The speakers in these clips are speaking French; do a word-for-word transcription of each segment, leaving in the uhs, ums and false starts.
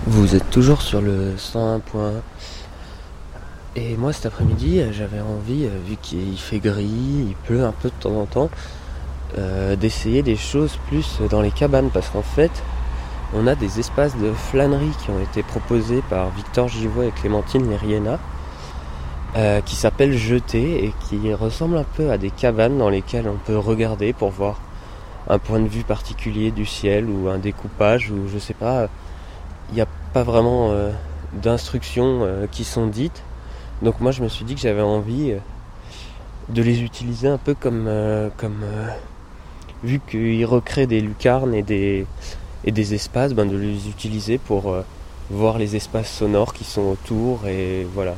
Vous êtes toujours sur le cent un point un. Et moi cet après-midi j'avais envie, euh, vu qu'il fait gris, il pleut un peu de temps en temps, euh, d'essayer des choses plus dans les cabanes. Parce qu'en fait on a des espaces de flânerie qui ont été proposés par Victor Givot et Clémentine Liriena, euh, qui s'appellent Jeter et qui ressemblent un peu à des cabanes dans lesquelles on peut regarder pour voir un point de vue particulier du ciel ou un découpage, ou je sais pas, il n'y a pas vraiment euh, d'instructions euh, qui sont dites. Donc moi je me suis dit que j'avais envie euh, de les utiliser un peu comme, euh, comme euh, vu qu'ils recréent des lucarnes et des, et des espaces, ben de les utiliser pour euh, voir les espaces sonores qui sont autour, et voilà.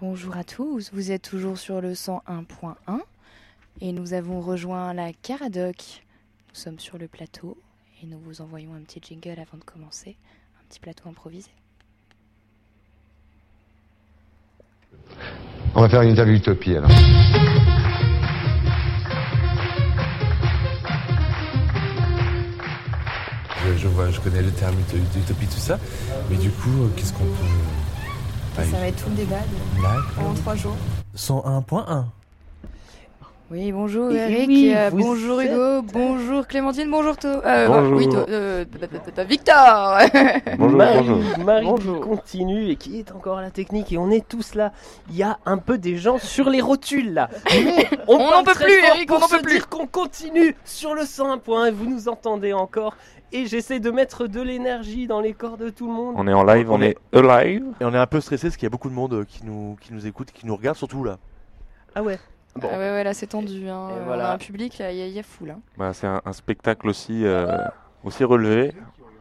Bonjour à tous, vous êtes toujours sur le cent un point un et nous avons rejoint la Caradoc. Nous sommes sur le plateau et nous vous envoyons un petit jingle avant de commencer, un petit plateau improvisé. On va faire une interview utopie alors. Je, je vois, je connais le terme ut- utopie, tout ça, mais du coup, euh, qu'est-ce qu'on peut... Bah, Ça va être tout le débat de... pendant trois jours. cent un point un. Oui, bonjour Et Eric, oui, euh, vous bonjour êtes- Hugo, bonjour Clémentine, bonjour To... Euh, Bonjour. Oui, To- euh, t- t- t- Victor. Bonjour, Marie, bonjour. Marie Bonjour. qui continue et qui est encore à la technique et on est tous là. Il y a un peu des gens sur les rotules là. Mais on On parle n'en peut très plus, fort Eric, pour on n'en se peut plus. dire qu'on continue sur le cent un point un et vous nous entendez encore. Et j'essaie de mettre de l'énergie dans les corps de tout le monde. On est en live, on, On est est- alive. Et on est un peu stressé parce qu'il y a beaucoup de monde euh, qui nous, qui nous écoute, qui nous regarde, surtout là. Ah ouais. Bon. Ah ouais, ouais, là c'est tendu, hein. Et On voilà. a un public, il y, a- y a foule. Hein. Bah, c'est un, un spectacle aussi, euh, aussi relevé.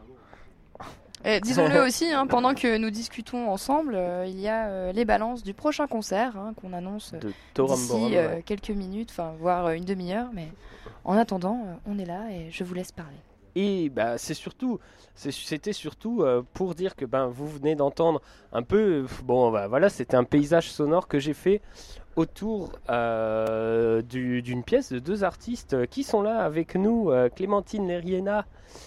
Et disons-le aussi, hein, pendant que nous discutons ensemble, euh, il y a euh, les balances du prochain concert hein, qu'on annonce euh, De Torum d'ici Borum, euh, ouais. quelques minutes, enfin voire euh, une demi-heure. Mais en attendant, euh, on est là et je vous laisse parler. Et bah, c'est surtout, c'est- c'était surtout euh, pour dire que ben, vous venez d'entendre un peu, euh, bon bah, voilà, c'était un paysage sonore que j'ai fait autour euh, du- d'une pièce de deux artistes euh, qui sont là avec nous, euh, Clémentine Leriena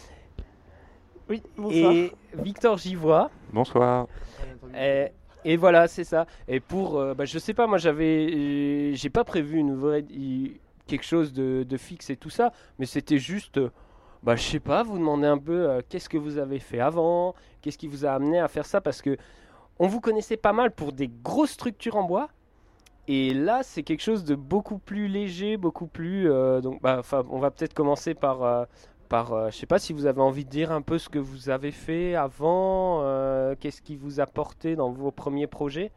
Oui, bonsoir. et Victor Givois. Bonsoir. Et, et voilà, c'est ça. Et pour, euh, bah, je sais pas, moi j'avais, euh, j'ai pas prévu une vraie, i- quelque chose de, de fixe et tout ça, mais c'était juste, euh, bah, je sais pas, vous demandez un peu euh, qu'est-ce que vous avez fait avant, qu'est-ce qui vous a amené à faire ça, parce que on vous connaissait pas mal pour des grosses structures en bois. Et là, c'est quelque chose de beaucoup plus léger, beaucoup plus. euh, donc, bah, 'fin, on va peut-être commencer par, euh, par, euh, je sais pas si vous avez envie de dire un peu ce que vous avez fait avant, euh, qu'est-ce qui vous a porté dans vos premiers projets.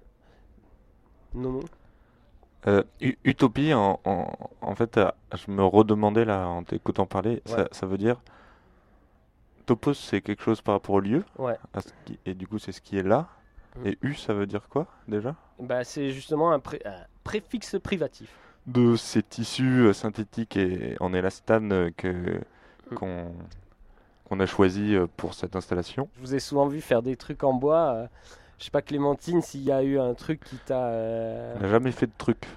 Non, non. Euh, U- Utopie, en, en, en fait, euh, je me redemandais là en t'écoutant parler, ça, Ouais. ça veut dire. Topos, c'est quelque chose par rapport au lieu, Ouais. à ce qui- et du coup, c'est ce qui est là. Mm. Et U, ça veut dire quoi déjà? Bah, c'est justement un, pré- un préfixe privatif. De ces tissus euh, synthétiques et en élastane euh, que Mm. qu'on qu'on a choisi euh, pour cette installation. Je vous ai souvent vu faire des trucs en bois. euh, je sais pas, Clémentine, s'il y a eu un truc qui t'a. euh, On n'a jamais fait de truc.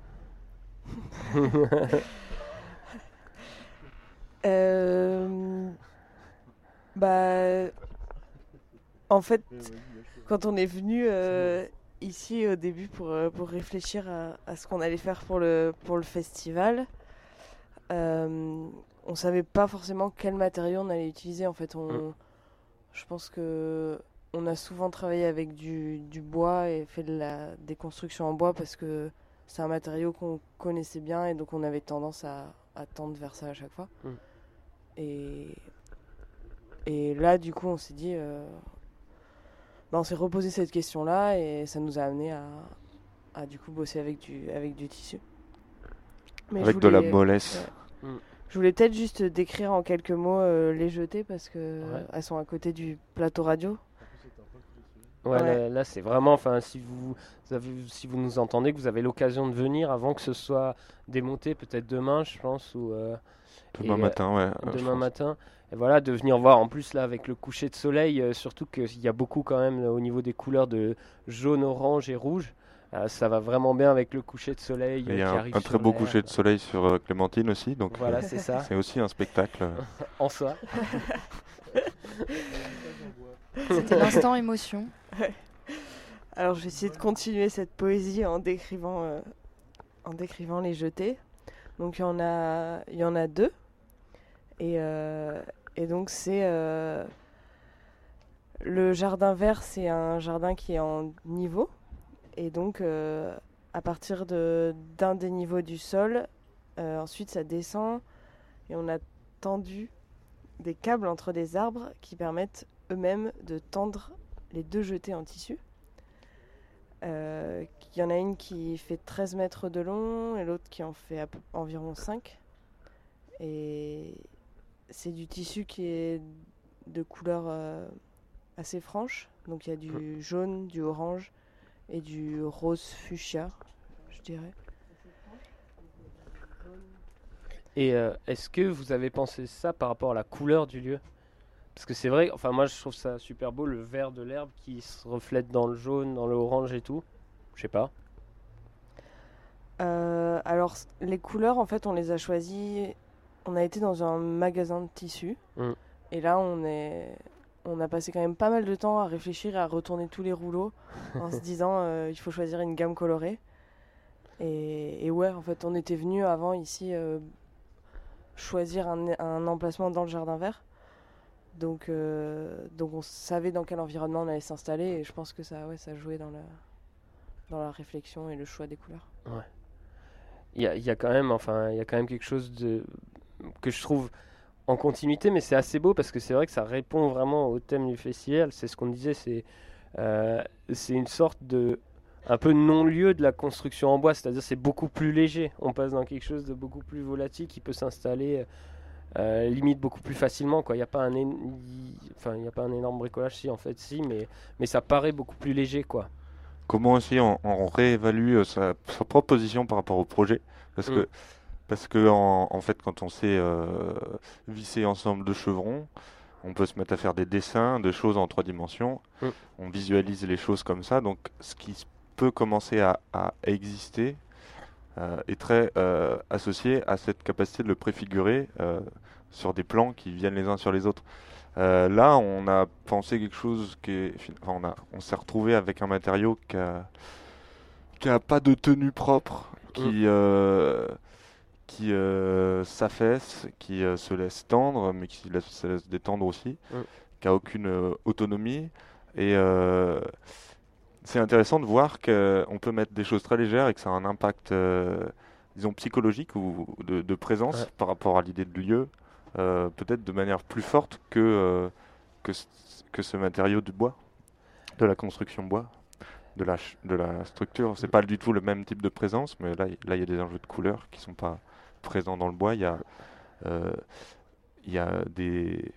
Euh, Bah, en fait, quand on est venu euh, ici au début pour, euh, pour réfléchir à, à ce qu'on allait faire pour le, pour le festival, euh, on savait pas forcément quel matériau on allait utiliser. En fait, on, Mm. je pense que on a souvent travaillé avec du, du bois et fait de la, des constructions en bois parce que c'est un matériau qu'on connaissait bien et donc on avait tendance à, à tendre vers ça à chaque fois. Mm. Et, et là, du coup, on s'est dit, euh, bah, on s'est reposé cette question-là et ça nous a amené à, à du coup bosser avec du, avec du tissu. Mais je Avec de la voulais- mollesse. ouais. Je voulais peut-être juste décrire en quelques mots euh, les jetées parce que Ouais. elles sont à côté du plateau radio. Ouais, Ouais. Là, là, c'est vraiment, enfin, si vous, vous avez, si vous nous entendez, que vous avez l'occasion de venir avant que ce soit démonté, peut-être demain, je pense, ou euh, Demain et, euh, matin, ouais. euh, je demain pense. matin. Et voilà, de venir voir, en plus là, avec le coucher de soleil, euh, surtout qu'il y a beaucoup quand même euh, au niveau des couleurs de jaune, orange et rouge. Euh, ça va vraiment bien avec le coucher de soleil Et euh, Il y qui a un, arrive un sur très beau l'air. coucher de soleil sur euh, Clémentine aussi, donc Voilà, euh, c'est ça, c'est aussi un spectacle. euh. en soi. C'était l'instant émotion. Alors, je vais essayer de continuer cette poésie en décrivant, euh, en décrivant les jetées. Donc, il y en a, il y en a deux. Et, euh, et donc, c'est euh, le jardin vert, c'est un jardin qui est en niveau. Et donc, euh, à partir de, d'un des niveaux du sol, euh, ensuite, ça descend. Et on a tendu des câbles entre des arbres qui permettent eux-mêmes de tendre les deux jetées en tissu. Euh, Il y en a une qui fait treize mètres de long et l'autre qui en fait à peu- environ cinq. Et c'est du tissu qui est de couleur euh, assez franche. Donc il y a du jaune, du orange et du rose fuchsia, je dirais. Et euh, est-ce que vous avez pensé ça par rapport à la couleur du lieu? Parce que c'est vrai, enfin moi je trouve ça super beau, le vert de l'herbe qui se reflète dans le jaune, dans le orange et tout. Je sais pas. Euh, alors, c- les couleurs, en fait, on les a choisies. On a été dans un magasin de tissus. Mm. Et là, on est, on a passé quand même pas mal de temps à réfléchir et à retourner tous les rouleaux en se disant euh, il faut choisir une gamme colorée. Et, et ouais, en fait, on était venu avant ici euh, choisir un, un emplacement dans le jardin vert. Donc, euh, donc on savait dans quel environnement on allait s'installer et je pense que ça, ouais, ça jouait dans la, dans la réflexion et le choix des couleurs. Il y a, il y a quand même, enfin, il y a quand même quelque chose de que je trouve en continuité, mais c'est assez beau parce que c'est vrai que ça répond vraiment au thème du festival. C'est ce qu'on disait, c'est euh, c'est une sorte de un peu non-lieu de la construction en bois, c'est-à-dire c'est beaucoup plus léger. On passe dans quelque chose de beaucoup plus volatile qui peut s'installer euh, limite beaucoup plus facilement, quoi. Il n'y a pas un, é- il- enfin, il y a pas un énorme bricolage, si en fait, si, mais mais ça paraît beaucoup plus léger, quoi. Comment aussi on, on réévalue euh, sa, sa propre position par rapport au projet? Parce Mm. que, parce que en, en fait, quand on sait euh, visser ensemble deux chevrons, on peut se mettre à faire des dessins de choses en trois dimensions. Mm. On visualise les choses comme ça. Donc, ce qui s- peut commencer à, à exister euh, est très euh, associé à cette capacité de le préfigurer euh, sur des plans qui viennent les uns sur les autres. Euh, là, on a pensé quelque chose qui est, enfin, on a, on s'est retrouvé avec un matériau qui a, qui a pas de tenue propre, qui, euh, qui euh, s'affaisse, qui euh, se laisse tendre, mais qui laisse- se laisse détendre aussi, Mm. qui a aucune euh, autonomie. Et euh, c'est intéressant de voir qu'on peut mettre des choses très légères et que ça a un impact, euh, disons, psychologique ou de, de présence Ouais. par rapport à l'idée de lieu, euh, peut-être de manière plus forte que, euh, que, c- que ce matériau de bois, de la construction bois, de la, ch- de la structure. C'est pas du tout le même type de présence, mais là, y- là, il y a des enjeux de couleurs qui sont pas présents dans le bois. Il y a, euh, il y a des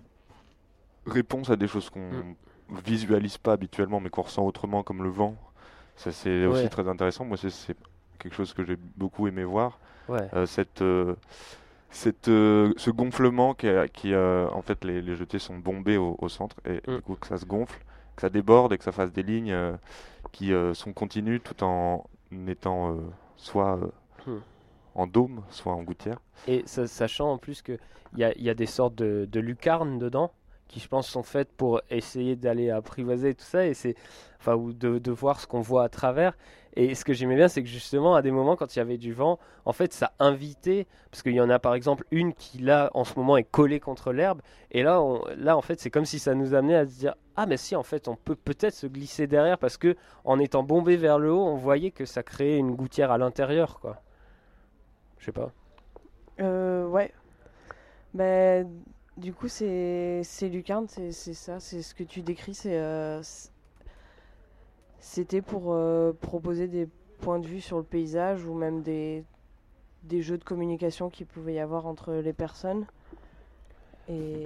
réponses à des choses qu'on Mm. visualise pas habituellement, mais qu'on ressent autrement, comme le vent. Ça, c'est aussi Ouais. très intéressant. Moi, c'est c'est quelque chose que j'ai beaucoup aimé voir. Ouais. Euh, cette, euh, cette, euh, ce gonflement qui, a- qui euh, en fait, les, les jetés sont bombés au, au centre et Mm. du coup que ça se gonfle, que ça déborde et que ça fasse des lignes euh, qui euh, sont continues tout en étant euh, soit euh, Mm. en dôme, soit en gouttière. Et sa- sachant en plus qu'il y a, il y a des sortes de, de lucarnes dedans qui, je pense, sont faites pour essayer d'aller apprivoiser tout ça et c'est, enfin, ou de, de voir ce qu'on voit à travers. Et ce que j'aimais bien, c'est que justement, à des moments, quand il y avait du vent, en fait, ça invitait, parce qu'il y en a par exemple une qui, là, en ce moment, est collée contre l'herbe. Et là, on- là, en fait, c'est comme si ça nous amenait à se dire, ah, mais si, en fait, on peut peut-être se glisser derrière parce que en étant bombé vers le haut, on voyait que ça créait une gouttière à l'intérieur, quoi. Je sais pas. Euh, ouais. Bah, du coup, c'est c'est lucarne, c'est c'est ça, c'est ce que tu décris. C'est euh, c- c'était pour euh, proposer des points de vue sur le paysage ou même des des jeux de communication qu'il pouvait y avoir entre les personnes. Et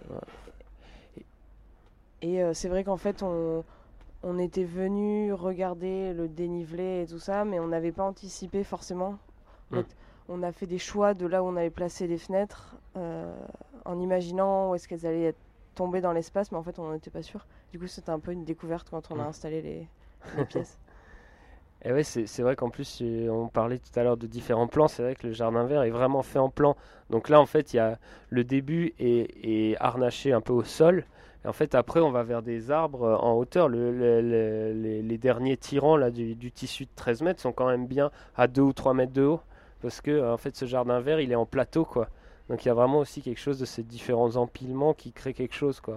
et euh, c'est vrai qu'en fait, on on était venu regarder le dénivelé et tout ça, mais on n'avait pas anticipé forcément. En Mm. fait, on a fait des choix de là où on allait placer les fenêtres euh, en imaginant où est-ce qu'elles allaient être tombées dans l'espace, mais en fait on n'en était pas sûr. Du coup c'était un peu une découverte quand on a Mm. installé les, les pièces. Et ouais, c'est c'est vrai qu'en plus, euh, on parlait tout à l'heure de différents plans. C'est vrai que le jardin vert est vraiment fait en plan. Donc là, en fait, il y a le début est, est harnaché un peu au sol. Et en fait, après, on va vers des arbres euh, en hauteur. Le- le- le- les, les derniers tirants là, du, du tissu de treize mètres sont quand même bien à deux ou trois mètres de haut. Parce que, euh, en fait, ce jardin vert, il est en plateau, quoi. Donc il y a vraiment aussi quelque chose de ces différents empilements qui créent quelque chose, quoi.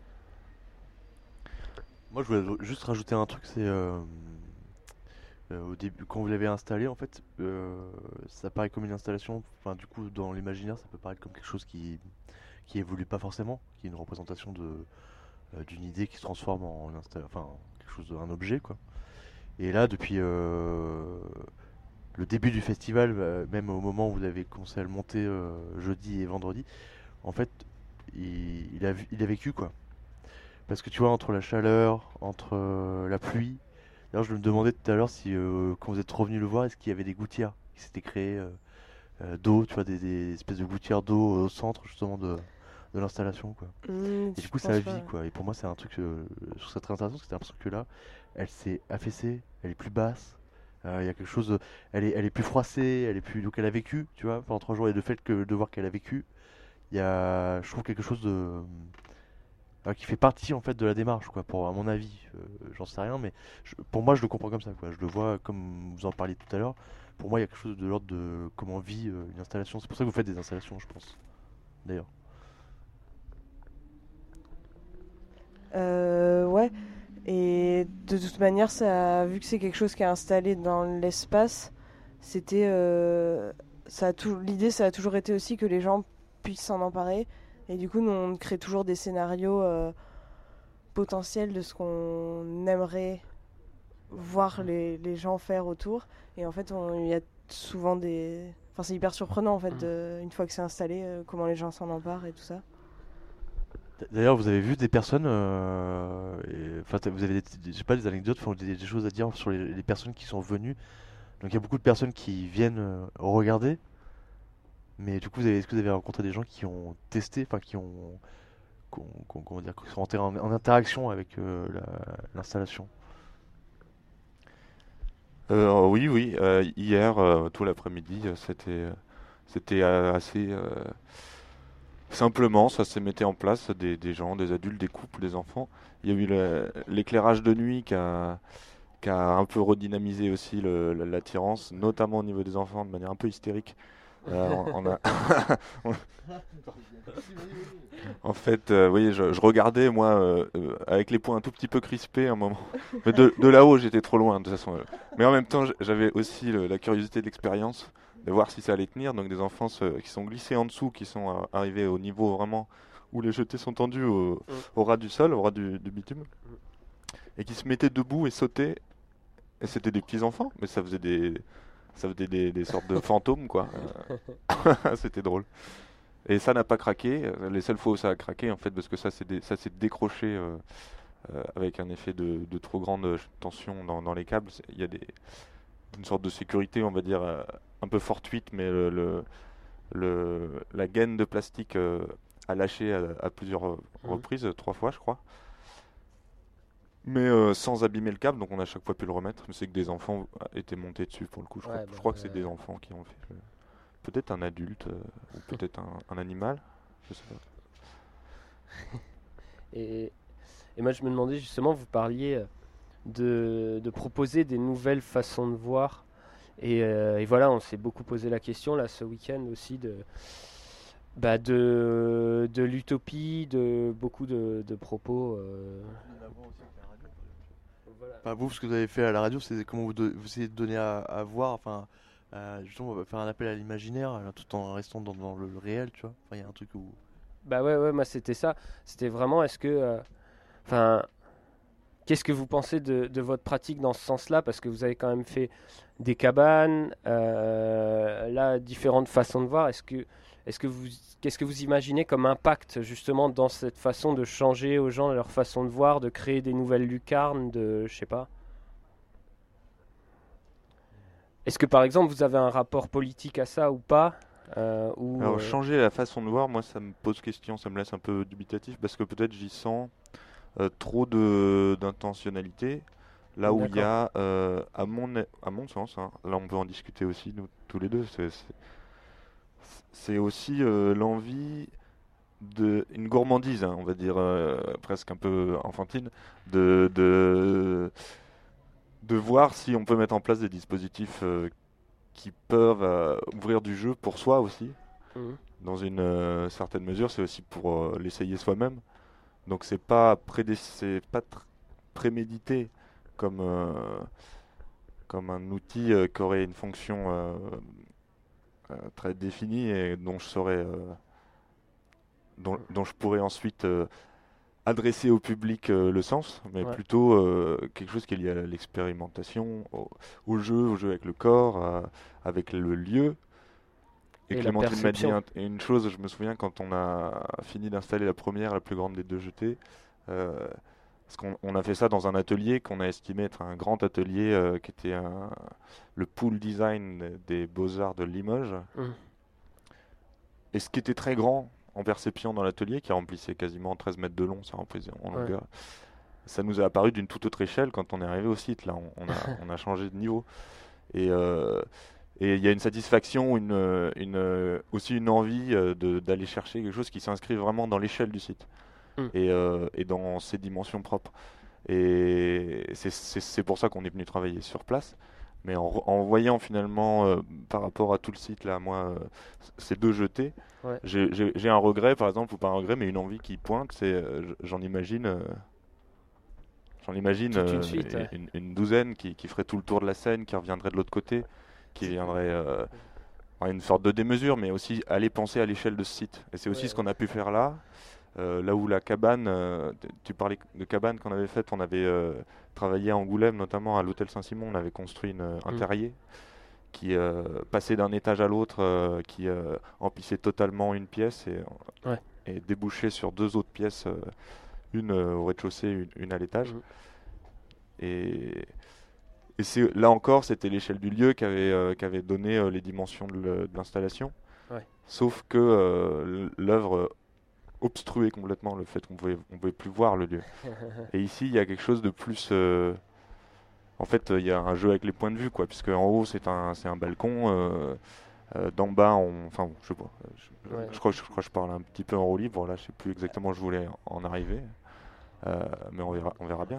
Moi, je voulais juste rajouter un truc, c'est euh, euh, au début, quand vous l'avez installé, en fait, euh, ça paraît comme une installation. Enfin, du coup, dans l'imaginaire, ça peut paraître comme quelque chose qui qui évolue pas forcément, qui est une représentation de euh, d'une idée qui se transforme en insta- enfin quelque chose, de- un objet, quoi. Et là, depuis euh, le début du festival, euh, même au moment où vous avez commencé à le monter euh, jeudi et vendredi, en fait, il, il a, vu- il a vécu, quoi. Parce que tu vois, entre la chaleur, entre euh, la pluie, D'ailleurs, je me demandais tout à l'heure si, euh, quand vous êtes revenu le voir, est-ce qu'il y avait des gouttières qui s'étaient créées euh, euh, d'eau, tu vois, des, des espèces de gouttières d'eau au centre justement de, de l'installation, quoi. Hmm, Et je du coup, ça pense vit, pas. quoi. Et pour moi, c'est un truc, euh, je trouve ça très intéressant, parce que j'ai l'impression que là, elle s'est affaissée, elle est plus basse. euh, Il y a quelque chose, de- elle est, elle est plus froissée, elle est plus, donc elle a vécu, tu vois, pendant trois jours. Et le fait que de voir qu'elle a vécu, il y a, je trouve quelque chose de, euh, qui fait partie en fait de la démarche, quoi. Pour à mon avis, euh, j'en sais rien, mais je- pour moi, je le comprends comme ça, quoi. Je le vois comme vous en parliez tout à l'heure. Pour moi, il y a quelque chose de l'ordre de comment vit euh, une installation. C'est pour ça que vous faites des installations, je pense. D'ailleurs. Euh, ouais. Et de toute manière, ça, vu que c'est quelque chose qui est installé dans l'espace, c'était, euh, ça a tout, l'idée, ça a toujours été aussi que les gens puissent s'en emparer. Et du coup, nous, on crée toujours des scénarios euh, potentiels de ce qu'on aimerait voir les, les gens faire autour. Et en fait, on- il y a souvent des... Enfin, c'est hyper surprenant, en fait, de- une fois que c'est installé, euh, comment les gens s'en emparent et tout ça. D'ailleurs, vous avez vu des personnes, euh, et- enfin, t'as- vous avez, des, des- je sais pas, des anecdotes, enfin, des, des choses à dire sur les, les personnes qui sont venues. Donc, il y a beaucoup de personnes qui viennent euh, regarder, mais du coup, vous avez, est-ce que vous avez rencontré des gens qui ont testé, enfin, qui ont, qui ont- qui ont- comment dire, qui sont entrés en, en interaction avec euh, la- l'installation? Euh, oui, oui. euh, hier, euh, tout l'après-midi, euh, c'était, euh, c'était euh, assez euh, simplement, ça se mettait en place, des, des gens, des adultes, des couples, des enfants. Il y a eu le- l'éclairage de nuit qui a, qui a un peu redynamisé aussi le- le- l'attirance, notamment au niveau des enfants, de manière un peu hystérique. Euh, on, on a En fait, euh, oui, je, je regardais, moi, euh, euh, avec les poings un tout petit peu crispés un moment. Mais de, de là-haut, j'étais trop loin, de toute façon. euh. Mais en même temps, j- j'avais aussi le- la curiosité de l'expérience, de voir si ça allait tenir. Donc des enfants se- qui sont glissés en dessous, qui sont euh, arrivés au niveau vraiment où les jetés sont tendus au, au ras du sol, au ras du, du bitume, et qui se mettaient debout et sautaient. Et c'était des petits enfants, mais ça faisait des, ça faisait des, des sortes de fantômes, quoi. Euh, C'était drôle. Et ça n'a pas craqué. Euh, Les seules fois où ça a craqué, en fait, parce que ça s'est dé- ça s'est décroché euh, euh, avec un effet de, de trop grande euh, tension dans, dans les câbles. C'est- Il y a des, une sorte de sécurité, on va dire, euh, un peu fortuite, mais le, le- le- la gaine de plastique euh, a lâché à, à plusieurs euh, Mhm. reprises, euh, trois fois, je crois. Mais euh, sans abîmer le câble, donc on a chaque fois pu le remettre. Mais c'est que des enfants euh, étaient montés dessus pour le coup. Je crois, Ouais, je bah, crois que c'est ouais. des enfants qui ont fait. le- Peut-être un adulte euh, ou peut-être un, un animal. Je sais pas. Et, et moi, je me demandais justement, vous parliez euh, de, de proposer des nouvelles façons de voir. Et, euh, et voilà, on s'est beaucoup posé la question là ce week-end aussi de, bah, de, de l'utopie, de beaucoup de, de propos. euh, voilà. Enfin, vous, ce que vous avez fait à la radio, c'est comment vous, do- vous essayez de donner à, à voir, enfin, euh, justement, on va faire un appel à l'imaginaire, euh, tout en restant dans, dans le réel, tu vois. Enfin, il y a un truc où... Bah ouais, ouais, moi c'était ça. C'était vraiment, est-ce que, euh, enfin, qu'est-ce que vous pensez de, de votre pratique dans ce sens-là? Parce que vous avez quand même fait des cabanes, euh, là, différentes façons de voir. Est-ce que, est-ce que vous, qu'est-ce que vous imaginez comme impact justement dans cette façon de changer aux gens leur façon de voir, de créer des nouvelles lucarnes, de, je sais pas. Est-ce que par exemple vous avez un rapport politique à ça ou pas? Euh, ou, Alors euh, changer la façon de voir, moi ça me pose question, ça me laisse un peu dubitatif parce que peut-être j'y sens euh, trop de d'intentionnalité. Là où il y a, euh, à mon, à mon sens, hein, là on peut en discuter aussi, nous tous les deux, c'est c'est- c'est aussi euh, l'envie de, une gourmandise, hein, on va dire euh, presque un peu enfantine, de, de, de voir si on peut mettre en place des dispositifs euh, qui peuvent euh, ouvrir du jeu pour soi aussi. mhm. Dans une euh, certaine mesure, c'est aussi pour euh, l'essayer soi-même. Donc c'est pas prédé- c'est pas tr- prémédité comme euh, comme un outil euh, qui aurait une fonction euh, euh, très définie et dont je saurais euh, dont, dont je pourrais ensuite euh, adresser au public euh, le sens, mais Ouais. plutôt euh, quelque chose qui est lié à l'expérimentation, au, au jeu, au jeu avec le corps, à- avec le lieu. Et, Et la Clémentine m'a dit perception. un- une chose, je me souviens quand on a fini d'installer la première, la plus grande des deux jetées, euh, Parce qu'on on a fait ça dans un atelier qu'on a estimé être un grand atelier euh, qui était un- le pool design des Beaux-Arts de Limoges. Mm. Et ce qui était très grand en perception dans l'atelier, qui remplissait quasiment treize mètres de long, ça remplissait en Ouais. longueur, ça nous a apparu d'une toute autre échelle quand on est arrivé au site. Là, on, on a, on a changé de niveau. Et euh, et il y a une satisfaction, une, euh, une, euh, aussi une envie euh, de- d'aller chercher quelque chose qui s'inscrit vraiment dans l'échelle du site Mm. et, euh, et dans ses dimensions propres. Et c'est c'est- c'est pour ça qu'on est venu travailler sur place. Mais en, re- en voyant finalement euh, par rapport à tout le site, là, moi, euh, c- ces deux jetés, Ouais. j'ai j'ai- j'ai un regret par exemple, ou pas un regret, mais une envie qui pointe, c'est euh, j- j'en imagine. euh, J'en imagine Toute une euh, suite, ouais. une, une douzaine qui, qui ferait tout le tour de la Seine, qui reviendrait de l'autre côté, qui viendrait euh, enfin, une sorte de démesure, mais aussi aller penser à l'échelle de ce site. Et c'est aussi Ouais, ce qu'on a pu faire là, euh, là où la cabane, euh, t- tu parlais de cabane qu'on avait faite, on avait euh, travaillé à Angoulême, notamment à l'hôtel Saint-Simon, on avait construit une- un Mm. terrier qui euh, passait d'un étage à l'autre, euh, qui euh, emplissait totalement une pièce et, Ouais. et débouchait sur deux autres pièces, euh, une euh, au rez-de-chaussée, une, une à l'étage. Mhm. Et, et c'est, là encore, c'était l'échelle du lieu qui avait, euh, qui avait donné euh, les dimensions de, le- de l'installation. Ouais. Sauf que euh, l'œuvre euh, obstruait complètement le fait qu'on pouvait, on pouvait plus voir le lieu. Et ici, il y a quelque chose de plus. euh, en fait, euh, il y a un jeu avec les points de vue, quoi, puisque en haut, c'est un, c'est un balcon. euh, euh, d'en bas, on, enfin, bon, je sais pas. Je, Ouais. je crois, je crois que je parle un petit peu en roue libre. Là, je sais plus exactement où je voulais en arriver. Euh, mais on verra, on verra bien.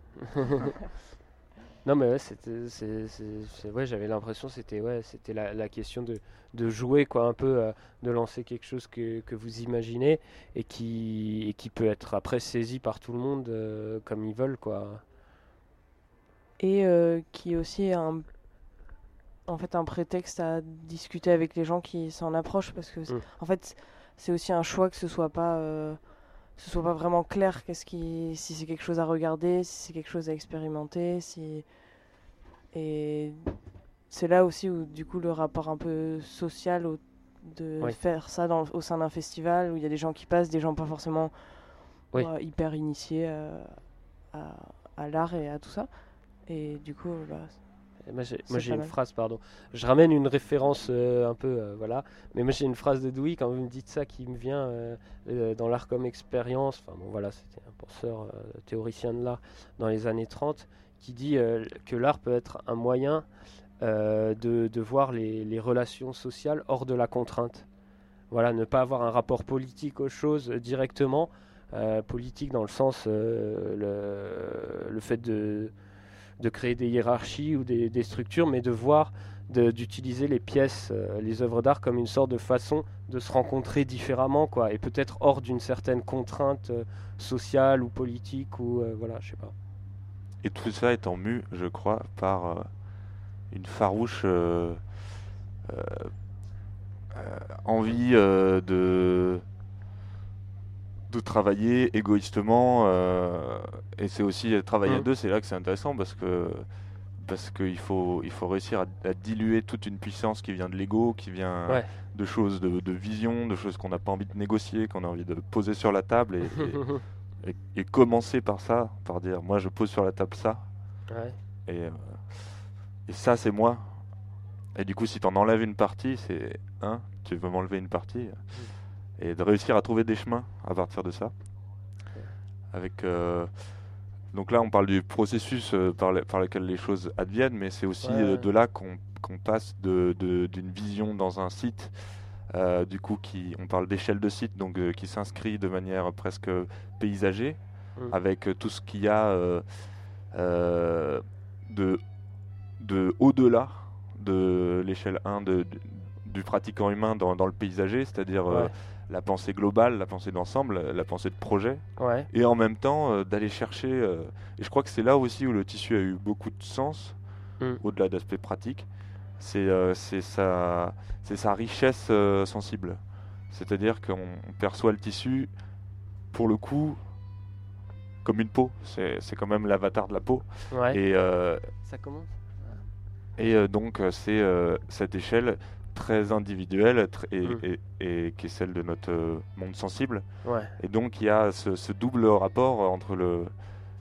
Non mais ouais, c'était, c'est, c'est- c'est- ouais, j'avais l'impression c'était ouais, c'était la, la question de, de jouer quoi, un peu, euh, de lancer quelque chose que, que vous imaginez et qui, et qui peut être après saisi par tout le monde euh, comme ils veulent quoi. Et euh, qui est aussi un, en fait, un prétexte à discuter avec les gens qui s'en approchent, parce que, c'est- Mm. en fait, c'est aussi un choix que ce soit pas, euh, ce soit pas vraiment clair, qu'est-ce qui, si c'est quelque chose à regarder, si c'est quelque chose à expérimenter, si, et c'est là aussi où du coup le rapport un peu social au- de Oui. faire ça dans, au sein d'un festival où il y a des gens qui passent, des gens pas forcément Oui. euh, hyper initiés euh, à, à l'art et à tout ça. Et du coup, bah, Et Moi j'ai, C'est moi, j'ai pas une mal. phrase, pardon. Je ramène une référence euh, un peu, euh, voilà. Mais moi j'ai une phrase de Dewey quand vous me dites ça qui me vient euh, euh, dans l'art comme expérience. Enfin bon voilà, c'était un penseur euh, théoricien de l'art dans les années trente qui dit euh, que l'art peut être un moyen euh, de, de voir les, les relations sociales hors de la contrainte. Voilà, ne pas avoir un rapport politique aux choses euh, directement. Euh, politique dans le sens, euh, le, le fait de, de créer des hiérarchies ou des, des structures, mais de voir, de- d'utiliser les pièces, euh, les œuvres d'art comme une sorte de façon de se rencontrer différemment, quoi, et peut-être hors d'une certaine contrainte euh, sociale ou politique, ou euh, voilà, je sais pas. Et tout ça étant mu, je crois, par euh, une farouche euh, euh, euh, envie euh, de, de travailler égoïstement. euh, et c'est aussi euh, travailler à Mhm. deux, c'est là que c'est intéressant parce que parce qu'il faut, il faut réussir à, à diluer toute une puissance qui vient de l'ego, qui vient Ouais. de choses, de, de vision, de choses qu'on n'a pas envie de négocier, qu'on a envie de poser sur la table et, et- et- et commencer par ça, par dire moi je pose sur la table ça. Ouais. Et, euh, et ça, c'est moi. Et du coup, si t'en enlèves une partie, c'est hein, tu veux m'enlever une partie. Et de réussir à trouver des chemins à partir de ça. Avec, euh, donc là, on parle du processus euh, par, le- par lequel les choses adviennent, mais c'est aussi Ouais, euh, ouais. de là qu'on qu'on passe de- de- d'une vision dans un site, euh, du coup, qui, on parle d'échelle de site, donc euh, qui s'inscrit de manière presque paysagée, Mm. avec euh, tout ce qu'il y a euh, euh, de, de au-delà de l'échelle un de, de- du pratiquant humain dans, dans le paysager, c'est-à-dire euh, Ouais. la pensée globale, la pensée d'ensemble, la pensée de projet, Ouais. et en même temps euh, d'aller chercher, euh, et je crois que c'est là aussi où le tissu a eu beaucoup de sens, Mm. au-delà d'aspect pratique, c'est euh, c'est sa, c'est sa richesse euh, sensible. C'est-à-dire qu'on on perçoit le tissu, pour le coup, comme une peau, c'est c'est quand même l'avatar de la peau, Ouais. et, euh, Ça commence. et euh, donc euh, c'est euh, cette échelle très individuelle tr- et, Mm. et- et qui est celle de notre euh, monde sensible. Ouais. Et donc il y a ce, ce double rapport entre le,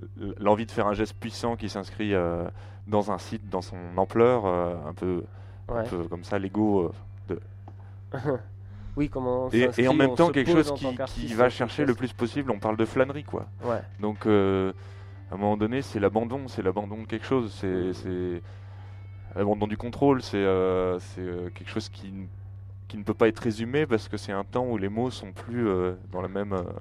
l'envie de faire un geste puissant qui s'inscrit euh, dans un site, dans son ampleur, euh, un peu, Ouais. un peu comme ça, l'ego. euh, Oui, comment on Et, s'inscrit, et en même on temps se quelque pose chose en tant qui, qu'artiste qui va avec chercher une le chose. plus possible. On parle de flânerie, quoi. Ouais. Donc, euh, à un moment donné, c'est l'abandon, c'est l'abandon de quelque chose, c'est, c'est l'abandon du contrôle, c'est, euh, c'est euh, quelque chose qui, n- qui ne peut pas être résumé parce que c'est un temps où les mots sont plus euh, dans le même, euh,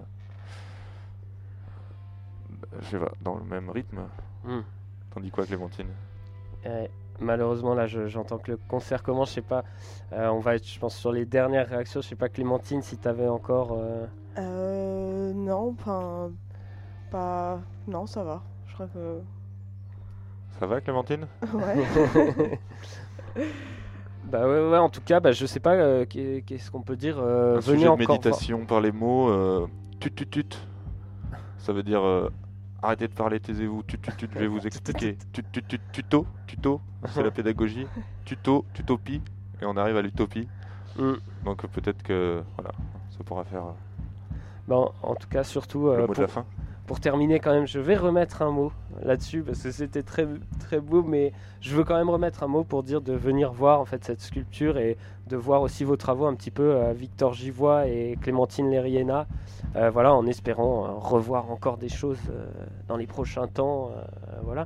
je sais pas, dans le même rythme. Hmm. T'en dis quoi, Clémentine? Euh, malheureusement, là, je- j'entends que le concert commence. Je sais pas. euh, on va être, je pense, sur les dernières réactions. Je sais pas, Clémentine, si t'avais encore. euh, Euh, non, enfin, pas... Non, ça va. Je crois que... Ça va, Clémentine? Ouais. Bah ouais, ouais, en tout cas, bah, je sais pas, euh, qu'est- qu'est-ce qu'on peut dire. euh, Un venez sujet de encore voir- méditation par les mots, euh, tut tut tut. Ça veut dire euh, arrêtez de parler, taisez-vous, tut tut tut, je vais vous expliquer. Tut tut tut, tuto, tuto, c'est la pédagogie. Tuto, tutopie, et on arrive à l'utopie. Hmm. Donc euh, peut-être que voilà, ça pourra faire euh, Bon, en tout cas, surtout, le euh, mot pour, de la fin. pour terminer, quand même, je vais remettre un mot là-dessus parce que c'était très, très beau, mais je veux quand même remettre un mot pour dire de venir voir en fait cette sculpture et de voir aussi vos travaux un petit peu, euh, Victor Givois et Clémentine Leriena. Euh, voilà, en espérant euh, revoir encore des choses euh, dans les prochains temps. euh, voilà.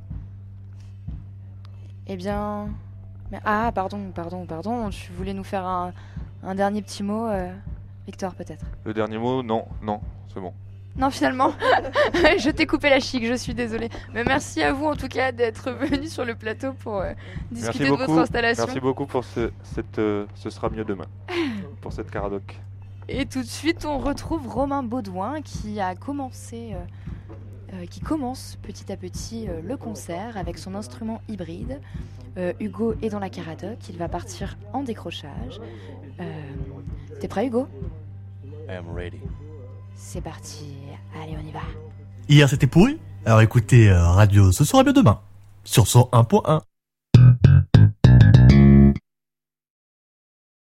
Eh bien... mais- Ah, pardon, pardon, pardon. Tu voulais nous faire un, un dernier petit mot, euh, Victor, peut-être? Le dernier mot, non, non, c'est bon. Non, finalement, je t'ai coupé la chic, je suis désolée. Mais merci à vous, en tout cas, d'être venu sur le plateau pour euh, discuter Merci de beaucoup. votre installation. Merci beaucoup pour ce, cette, euh, ce sera mieux demain, pour cette caradoc. Et tout de suite, on retrouve Romain Baudouin qui a commencé, euh, euh, qui commence petit à petit euh, le concert avec son instrument hybride. Euh, Hugo est dans la caradoc, il va partir en décrochage. Euh, T'es prêt, Hugo? I am ready. C'est parti, allez, on y va. Hier c'était pourri, alors écoutez euh, Radio Ce sera mieux demain sur cent un point un.